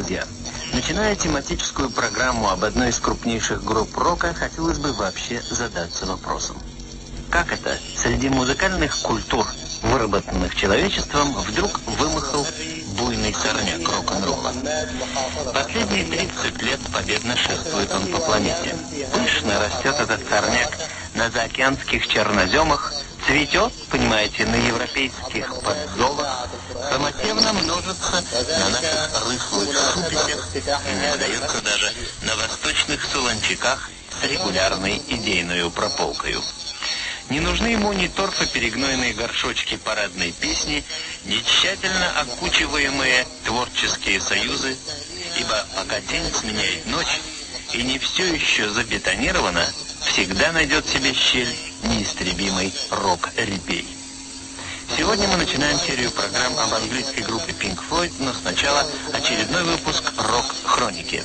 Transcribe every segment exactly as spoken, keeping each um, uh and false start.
друзья! Начиная тематическую программу об одной из крупнейших групп рока, хотелось бы вообще задаться вопросом. Как это среди музыкальных культур, выработанных человечеством, вдруг вымахал буйный сорняк рок-н-ролла? Последние тридцать лет победно шествует он по планете. Пышно растет этот сорняк на заокеанских черноземах, цветет, понимаете, на европейских подзолах, самотевно множится на наших рыхлых шупиках и выдается даже на восточных солончаках с регулярной идейною прополкою. Не нужны ему ни торфо-перегнойные горшочки парадной песни, ни тщательно окучиваемые творческие союзы, ибо пока день сменяет ночь и не все еще забетонировано, всегда найдет себе щель неистребимый рок-репей. Сегодня мы начинаем серию программ об английской группе Pink Floyd, но сначала очередной выпуск «Рок-хроники».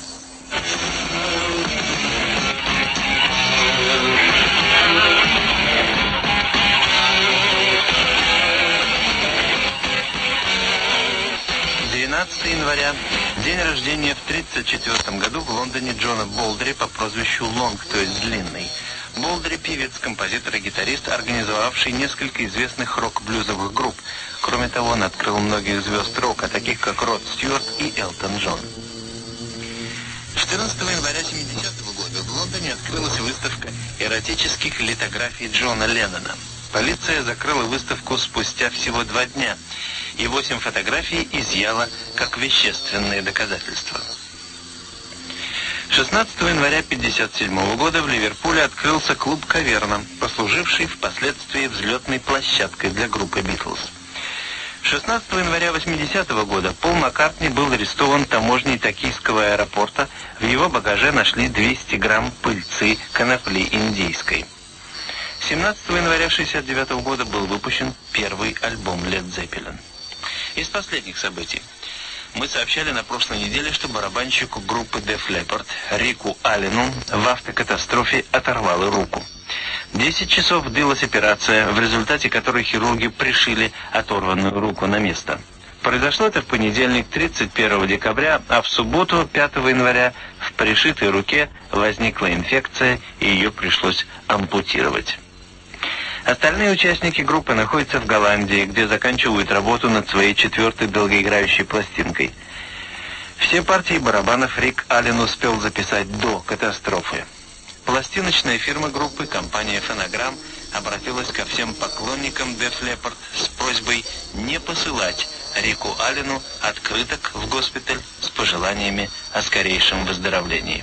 двенадцатого января, день рождения в тридцать четвёртом году в Лондоне Джона Болдри по прозвищу Лонг, то есть Длинный. Болдри – певец, композитор и гитарист, организовавший несколько известных рок-блюзовых групп. Кроме того, он открыл многих звезд рока, таких как Род Стюарт и Элтон Джон. четырнадцатого января семидесятого года в Лондоне открылась выставка эротических литографий Джона Леннона. Полиция закрыла выставку спустя всего два дня, и восемь фотографий изъяла как вещественные доказательства. шестнадцатого января пятьдесят седьмого года в Ливерпуле открылся клуб «Каверна», послуживший впоследствии взлетной площадкой для группы «Битлз». шестнадцатого января восьмидесятого года Пол Маккартни был арестован таможней Токийского аэропорта. В его багаже нашли двести грамм пыльцы конопли индийской. семнадцатого января шестьдесят девятого года был выпущен первый альбом Led Zeppelin. Из последних событий. Мы сообщали на прошлой неделе, что барабанщику группы Def Leppard Рику Аллену в автокатастрофе оторвало руку. Десять часов длилась операция, в результате которой хирурги пришили оторванную руку на место. Произошло это в понедельник, тридцать первого декабря, а в субботу, пятого января, в пришитой руке возникла инфекция, и ее пришлось ампутировать. Остальные участники группы находятся в Голландии, где заканчивают работу над своей четвертой долгоиграющей пластинкой. Все партии барабанов Рик Аллен успел записать до катастрофы. Пластиночная фирма группы, компания Phonogram, обратилась ко всем поклонникам Def Leppard с просьбой не посылать Рику Аллену открыток в госпиталь с пожеланиями о скорейшем выздоровлении.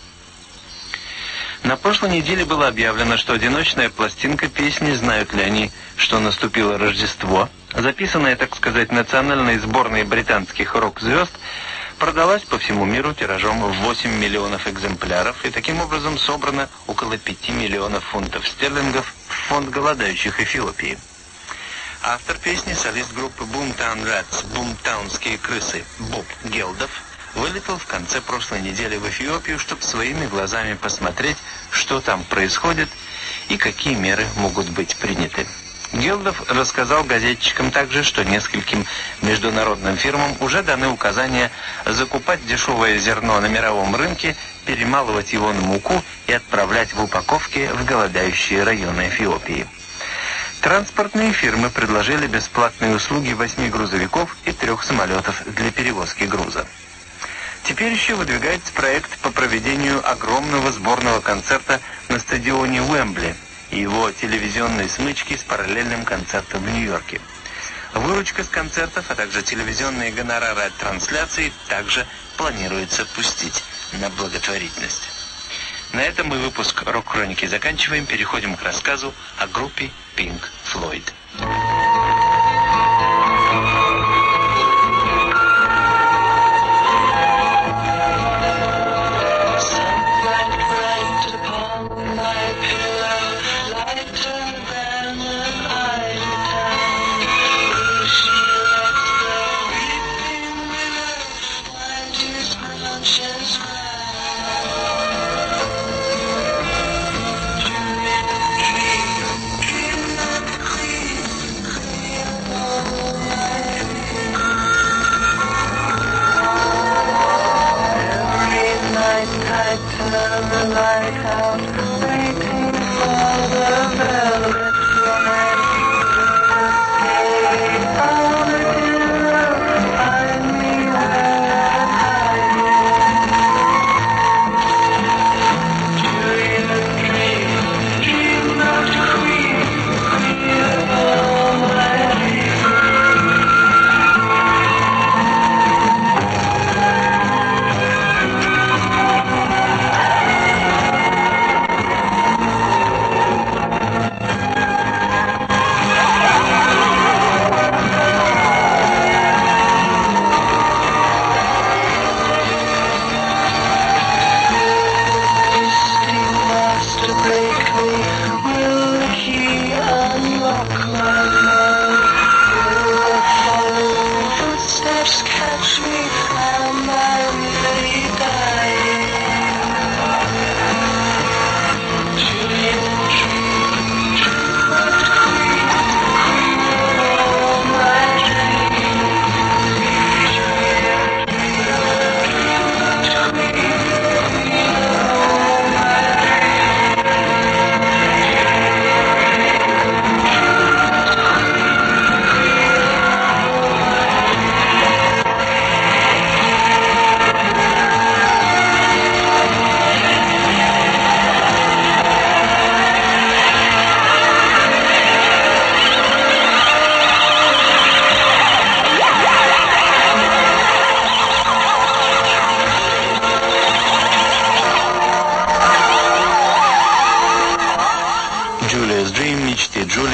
На прошлой неделе было объявлено, что одиночная пластинка песни «Знают ли они, что наступило Рождество», записанная, так сказать, национальной сборной британских рок-звезд, продалась по всему миру тиражом в восемь миллионов экземпляров, и таким образом собрано около пяти миллионов фунтов стерлингов в фонд голодающих Эфиопии. Автор песни, солист группы Boomtown Rats, бумтаунские крысы, Боб Гелдов, вылетел в конце прошлой недели в Эфиопию, чтобы своими глазами посмотреть, что там происходит и какие меры могут быть приняты. Гелдов рассказал газетчикам также, что нескольким международным фирмам уже даны указания закупать дешевое зерно на мировом рынке, перемалывать его на муку и отправлять в упаковке в голодающие районы Эфиопии. Транспортные фирмы предложили бесплатные услуги восьми грузовиков и трех самолетов для перевозки груза. Теперь еще выдвигается проект по проведению огромного сборного концерта на стадионе Уэмбли и его телевизионной смычки с параллельным концертом в Нью-Йорке. Выручка с концертов, а также телевизионные гонорары от трансляций также планируется пустить на благотворительность. На этом мы выпуск «Рок-хроники» заканчиваем, переходим к рассказу о группе Pink Floyd.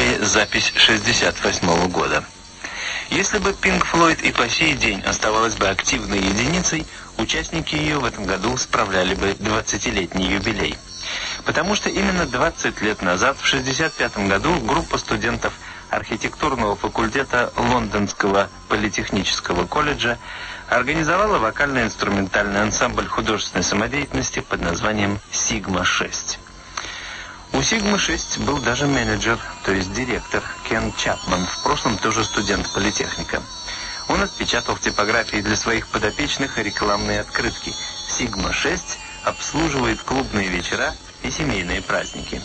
Далее запись шестьдесят восьмого года. Если бы Pink Floyd и по сей день оставалась бы активной единицей, участники ее в этом году справляли бы двадцатилетний юбилей. Потому что именно двадцать лет назад, в шестьдесят пятом году, группа студентов архитектурного факультета Лондонского политехнического колледжа организовала вокально-инструментальный ансамбль художественной самодеятельности под названием «Сигма шесть». У «Сигма шесть» был даже менеджер, то есть директор Кен Чапман, в прошлом тоже студент политехника. Он отпечатал в типографии для своих подопечных рекламные открытки. «Сигма шесть» обслуживает клубные вечера и семейные праздники.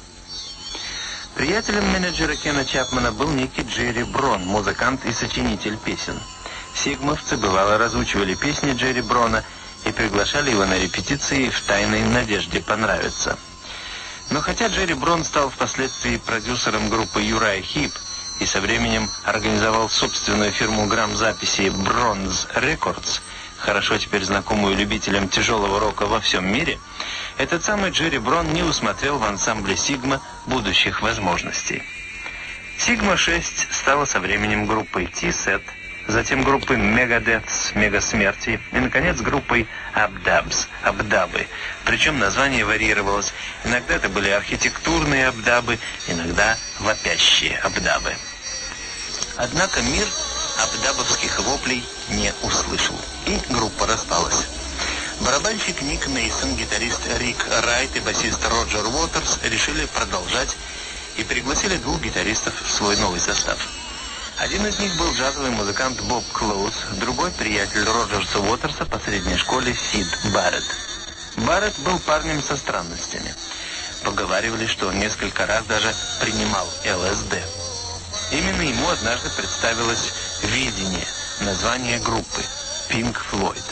Приятелем менеджера Кена Чапмана был некий Джерри Брон, музыкант и сочинитель песен. Сигмовцы бывало разучивали песни Джерри Брона и приглашали его на репетиции в тайной надежде понравиться. Но хотя Джерри Брон стал впоследствии продюсером группы Uriah Heep и со временем организовал собственную фирму грамзаписи Bronze Records, хорошо теперь знакомую любителям тяжелого рока во всем мире, этот самый Джерри Брон не усмотрел в ансамбле «Сигма» будущих возможностей. «Сигма шесть» стала со временем группой T-Set, затем группой Megadeth, Мега Смерти и, наконец, группой Абдабс, Абдабы. Причем название варьировалось. Иногда это были архитектурные абдабы, иногда вопящие абдабы. Однако мир абдабовских воплей не услышал, и группа распалась. Барабанщик Ник Мейсон, гитарист Рик Райт и басист Роджер Уотерс решили продолжать и пригласили двух гитаристов в свой новый состав. Один из них был джазовый музыкант Боб Клоуз, другой приятель Роджерса Уотерса по средней школе Сид Барретт. Барретт был парнем со странностями. Поговаривали, что он несколько раз даже принимал эл эс дэ. Именно ему однажды представилось видение, название группы Pink Floyd.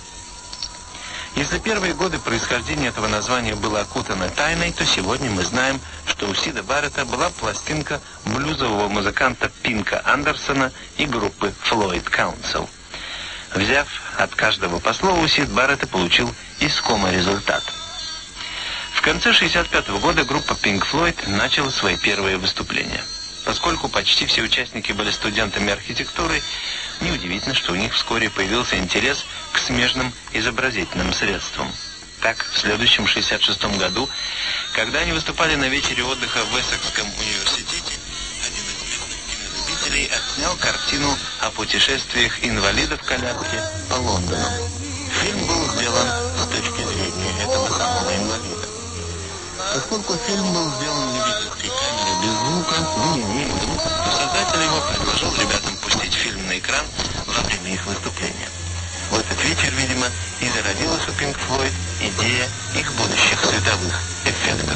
Если первые годы происхождения этого названия было окутано тайной, то сегодня мы знаем, что у Сида Барретта была пластинка блюзового музыканта Пинка Андерсона и группы Floyd Council. Взяв от каждого по слову, Сид Барретт получил искомый результат. В конце шестьдесят пятого года группа Pink Floyd начала свои первые выступления. Поскольку почти все участники были студентами архитектуры, неудивительно, что у них вскоре появился интерес к смежным изобразительным средствам. Так, в следующем шестьдесят шестом году, когда они выступали на вечере отдыха в Эссекском университете, один из местных кинолюбителей отснял картину о путешествиях инвалидов в коляске по Лондону. Фильм был сделан с точки зрения этого самого инвалида. Поскольку фильм был сделан в любительской камере без звука, ну не имеем звука, то создатель его предложил ребятам пустить фильм на экран во время их выступления. В этот вечер, видимо, и зародилась у Pink Floyd идея их будущих световых эффектов.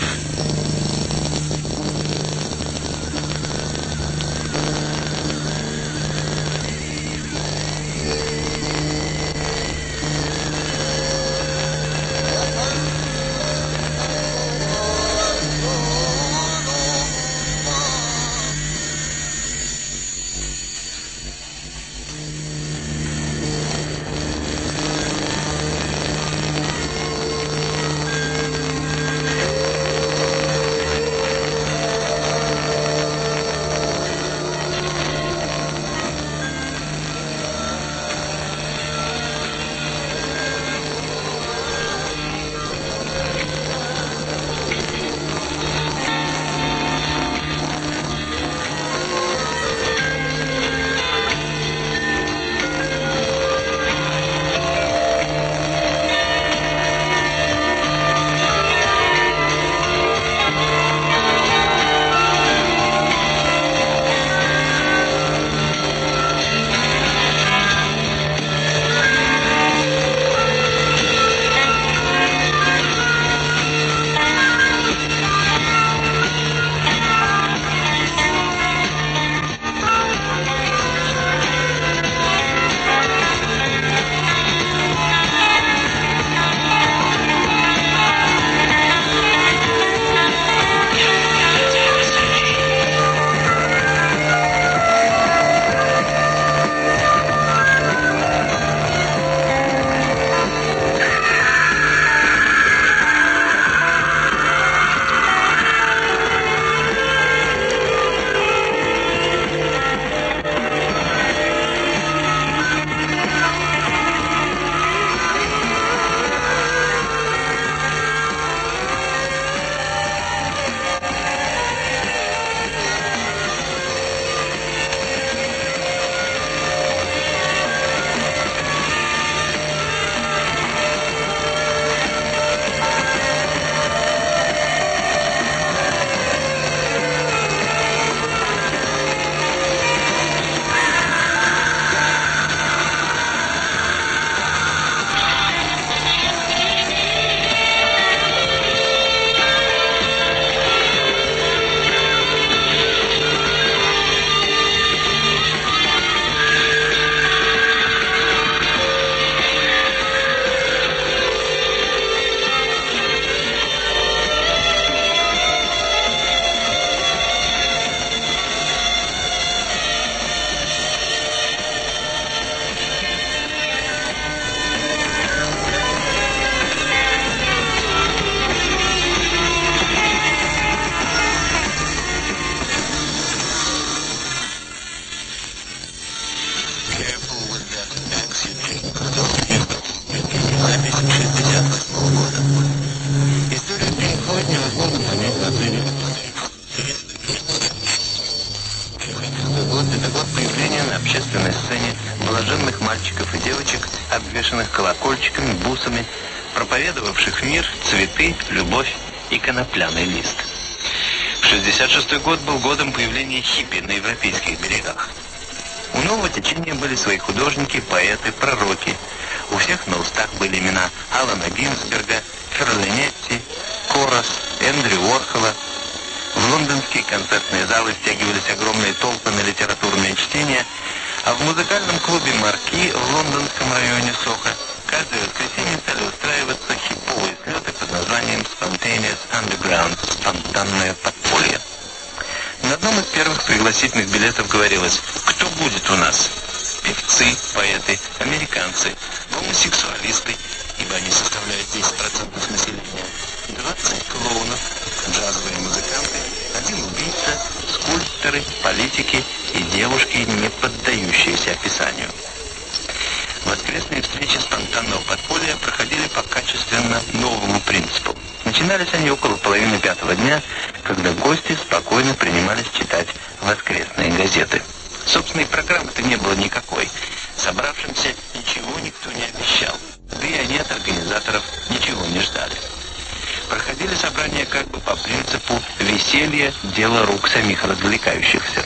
Это год появления на общественной сцене блаженных мальчиков и девочек, обвешанных колокольчиками, бусами, проповедовавших мир, цветы, любовь и конопляный лист. шестьдесят шестой год был годом появления хиппи на европейских берегах. У нового течения были свои художники, поэты, пророки. У всех на устах были имена Алана Гинзберга, Ферлинетти, Корос, Эндрю Уорхола. В лондонские концертные залы стягивались огромные толпы на литературные чтения, а в музыкальном клубе «Марки» в лондонском районе Сохо каждое воскресенье стали устраиваться хиповые слеты под названием «Spontaneous Underground» — «Спонтанное подполье». На одном из первых пригласительных билетов говорилось: кто будет у нас? Певцы, поэты, американцы, гомосексуалисты, ибо они составляют десять процентов населения, двадцать клоунов, джазовые музыканты, один убийца, скульпторы, политики и девушки, не поддающиеся описанию. Воскресные встречи спонтанного подполья проходили по качественно новому принципу. Начинались они около половины пятого дня, когда гости спокойно принимались читать воскресные газеты. Собственной программы-то не было никакой. Собравшимся ничего никто не обещал. Да и они от организаторов ничего не ждали. Проходили собрания как бы по принципу «веселье – дело рук самих развлекающихся».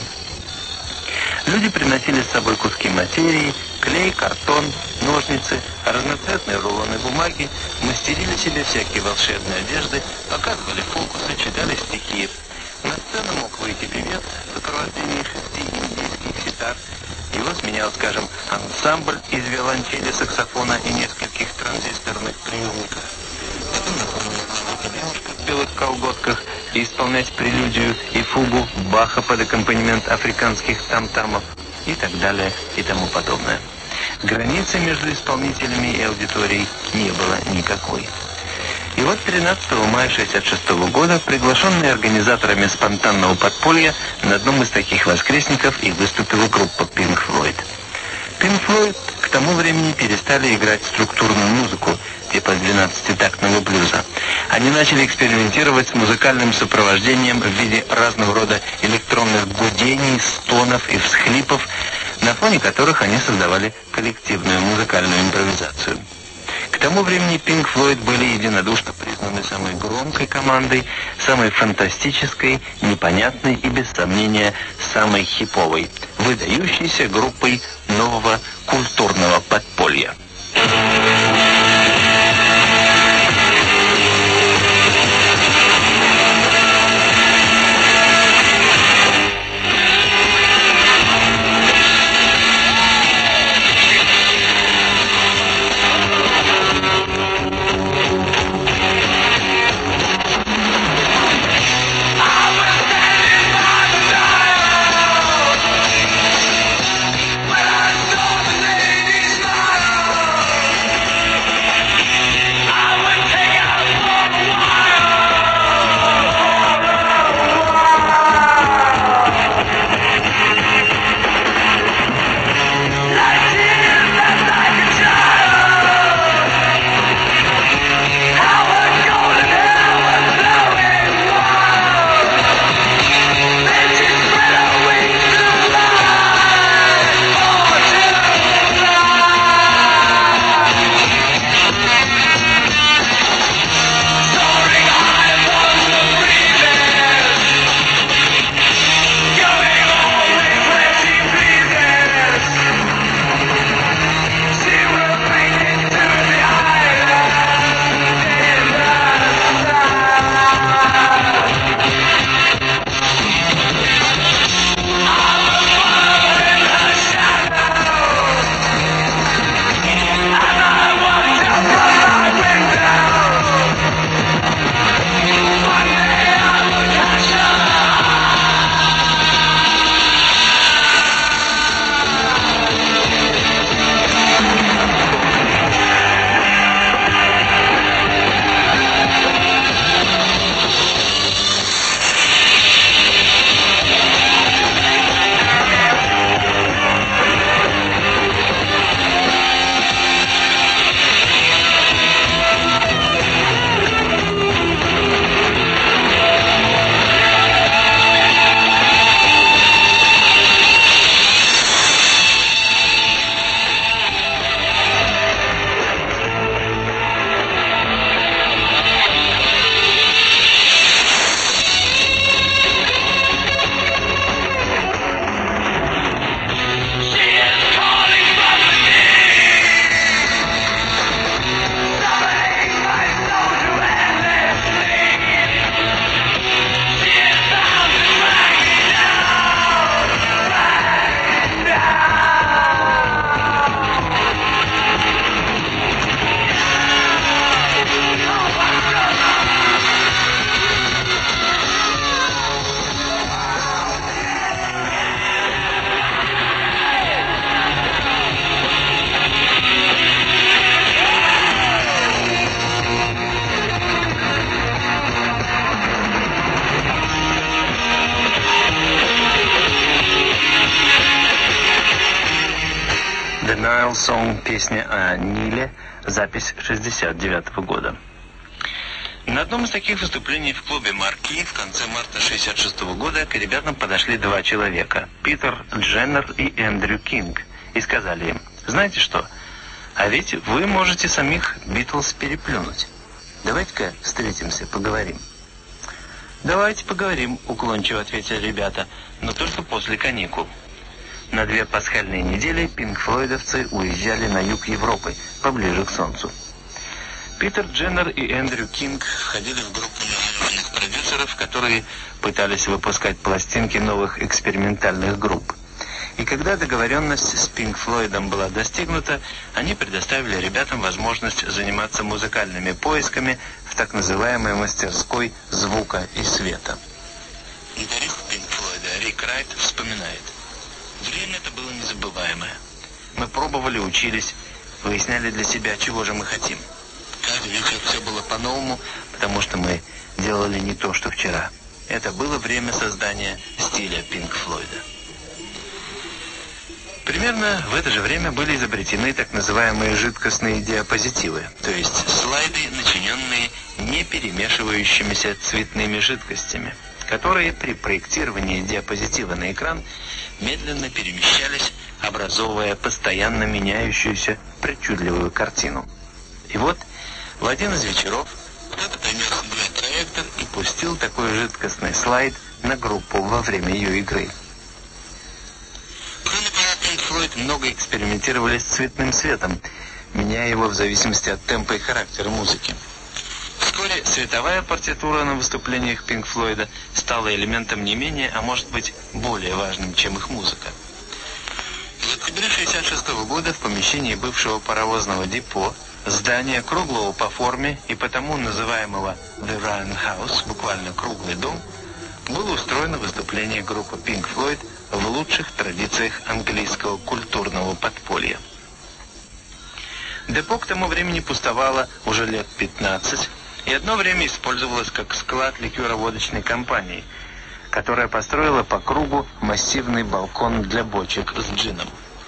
Люди приносили с собой куски материи, клей, картон, ножницы, разноцветные рулоны бумаги, мастерили себе всякие волшебные одежды, показывали фокусы, читали стихи. На сцену мог выйти певец в сопровождении шести индийских ситар. Его сменял, скажем, ансамбль из виолончели, саксофона и нескольких транзисторных приемников. Девушка в белых колготках и исполнять прелюдию и фугу Баха под аккомпанемент африканских там-тамов и так далее и тому подобное. Границы между исполнителями и аудиторией не было никакой. И вот тринадцатого мая шестьдесят шестого года, приглашенные организаторами спонтанного подполья, на одном из таких воскресников и выступила группа Pink Floyd. Pink Floyd к тому времени перестали играть структурную музыку, типа двенадцатитактного блюза. Они начали экспериментировать с музыкальным сопровождением в виде разного рода электронных гудений, стонов и всхлипов, на фоне которых они создавали коллективную музыкальную импровизацию. К тому времени Pink Floyd были единодушно признаны самой громкой командой, самой фантастической, непонятной и, без сомнения, самой хиповой, выдающейся группой нового культурного подполья. Nile Song, песня о Ниле, запись шестьдесят девятого года. На одном из таких выступлений в клубе «Марки» в конце марта шестьдесят шестого года к ребятам подошли два человека, Питер Дженнер и Эндрю Кинг, и сказали им: «Знаете что, а ведь вы можете самих Битлз переплюнуть. Давайте-ка встретимся, поговорим». «Давайте поговорим», — уклончиво ответили ребята, «но только после каникул». На две пасхальные недели пинк-флойдовцы уезжали на юг Европы, поближе к солнцу. Питер Дженнер и Эндрю Кинг входили в группу названных продюсеров, которые пытались выпускать пластинки новых экспериментальных групп. И когда договоренность с Пинк Флойдом была достигнута, они предоставили ребятам возможность заниматься музыкальными поисками в так называемой мастерской звука и света. Гитарист Пинк Флойда Рик Райт вспоминает: «Время это было незабываемое. Мы пробовали, учились, выясняли для себя, чего же мы хотим. Каждый вечер все было по-новому, потому что мы делали не то, что вчера. Это было время создания стиля Пинк Флойда». Примерно в это же время были изобретены так называемые жидкостные диапозитивы, то есть слайды, начиненные не перемешивающимися цветными жидкостями, которые при проектировании диапозитива на экран медленно перемещались, образовывая постоянно меняющуюся причудливую картину. И вот в один из вечеров кто-то принес проектор и пустил такой жидкостный слайд на группу во время ее игры. Кроме того, Пинк Флойд много экспериментировали с цветным светом, меняя его в зависимости от темпа и характера музыки. Вскоре световая партитура на выступлениях Пинк Флойда стала элементом не менее, а может быть более важным, чем их музыка. В октябре шестьдесят шестого года в помещении бывшего паровозного депо, здания круглого по форме и потому называемого The Round House, буквально круглый дом, было устроено выступление группы Pink Floyd в лучших традициях английского культурного подполья. Депо к тому времени пустовало уже лет пятнадцать и одно время использовалось как склад ликероводочной компании, которая построила по кругу массивный балкон для бочек с джином.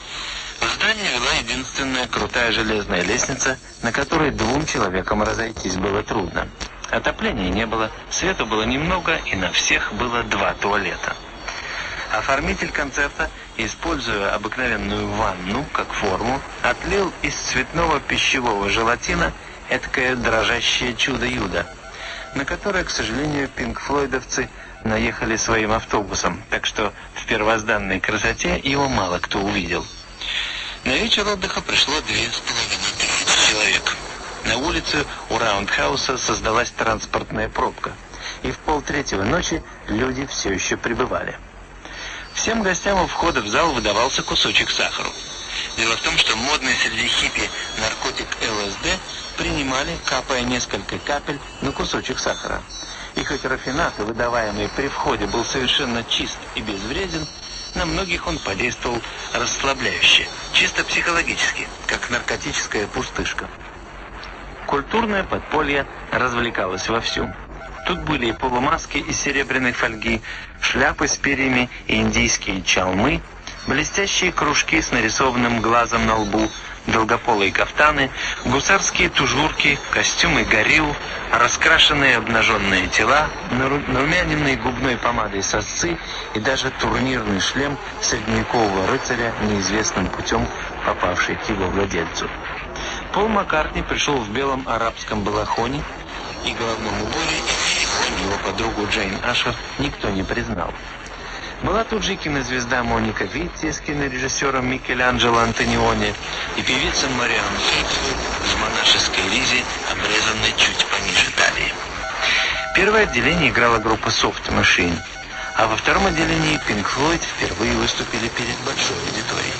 В здание вела единственная крутая железная лестница, на которой двум человекам разойтись было трудно. Отопления не было, света было немного, и на всех было два туалета. Оформитель концерта, используя обыкновенную ванну как форму, отлил из цветного пищевого желатина эдакое дрожащее чудо-юдо, на которое, к сожалению, пинк-флойдовцы наехали своим автобусом, так что в первозданной красоте его мало кто увидел. На вечер отдыха пришло две с половиной тысячи человек. На улице у Раундхауса создалась транспортная пробка, и в полтретьего ночи люди все еще прибывали. Всем гостям у входа в зал выдавался кусочек сахара. Дело в том, что модный среди хиппи наркотик эл эс дэ принимали, капая несколько капель на кусочек сахара. И хоть рафинат, выдаваемый при входе, был совершенно чист и безвреден, на многих он подействовал расслабляюще, чисто психологически, как наркотическая пустышка. Культурное подполье развлекалось вовсю. Тут были и полумаски из серебряной фольги, шляпы с перьями и индийские чалмы, блестящие кружки с нарисованным глазом на лбу, долгополые кафтаны, гусарские тужурки, костюмы горилл, раскрашенные обнаженные тела, нарумяненные губной помадой сосцы и даже турнирный шлем средневекового рыцаря, неизвестным путем попавший к его владельцу. Пол Маккартни пришел в белом арабском балахоне и головном уборе, и его подругу Джейн Ашер никто не признал. Была тут же кинозвезда Моника Витти с кинорежиссером Микеланджело Антониони и певица Мариан Хейтсвуд в монашеской ризе, обрезанной чуть пониже талии. Первое отделение играла группа Soft Machine, а во втором отделении Pink Floyd впервые выступили перед большой аудиторией.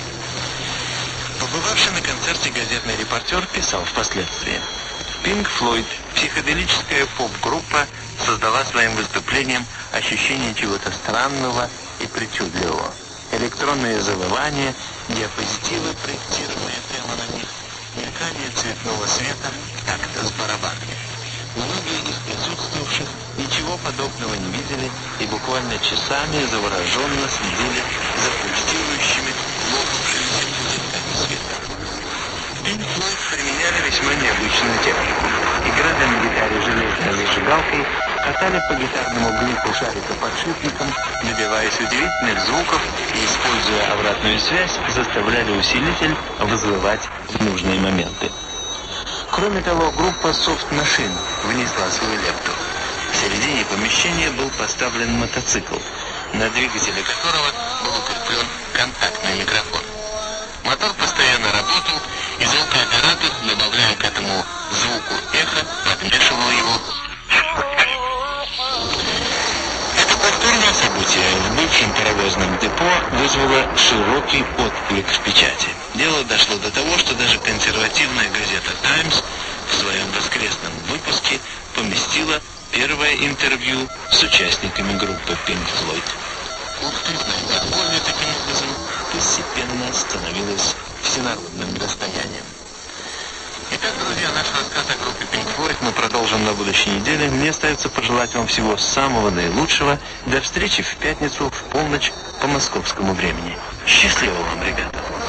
Побывавший на концерте газетный репортер писал впоследствии: Pink Floyd, психоделическая поп-группа, создала своим выступлением ощущение чего-то странного и причудливого. Электронные завывания, диапозитивы, проектированные прямо на них, мелькание цветного света, так-то с барабанами. Многие из присутствовавших ничего подобного не видели и буквально часами завороженно следили за пульсирующими, лопавшимися пузырьками света. мотали по гитарному глифу шарика подшипником, добиваясь удивительных звуков и, используя обратную связь, заставляли усилитель вызывать в нужные моменты. Кроме того, группа Soft Machine внесла свою лепту. В середине помещения был поставлен мотоцикл, на двигателе которого был укреплен контактный микрофон. Мотор постоянно работал, и звукооператор, добавляя к этому звуку эхо, подмешивал его. Это повторное событие в бывшем паровозном депо вызвало широкий отклик в печати. Дело дошло до того, что даже консервативная газета «Таймс» в своем воскресном выпуске поместила первое интервью с участниками группы Pink Floyd. Культурное подполье таким образом постепенно становилось всенародным достоянием. Итак, друзья, наш рассказ о группе Pink Floyd мы продолжим на будущей неделе. Мне остается пожелать вам всего самого наилучшего. До встречи в пятницу в полночь по московскому времени. Счастливо вам, ребята!